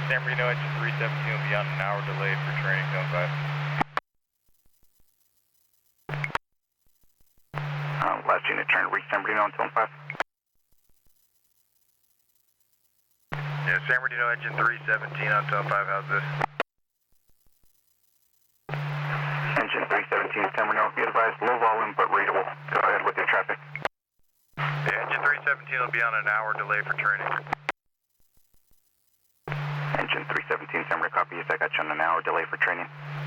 San Marino engine 317 will be on an hour delayed for training zone 5. Last unit trying to reach San Bernardino on zone 5. Yeah, San Bernardino engine 317 on zone 5, how's this? Engine 317 San Bernardino, be advised, low volume but readable. Go ahead with your traffic. Yeah, engine 317 will be on an hour delay for training. Engine 317 San Bernardino, copy. Yes, I got you on an hour delay for training.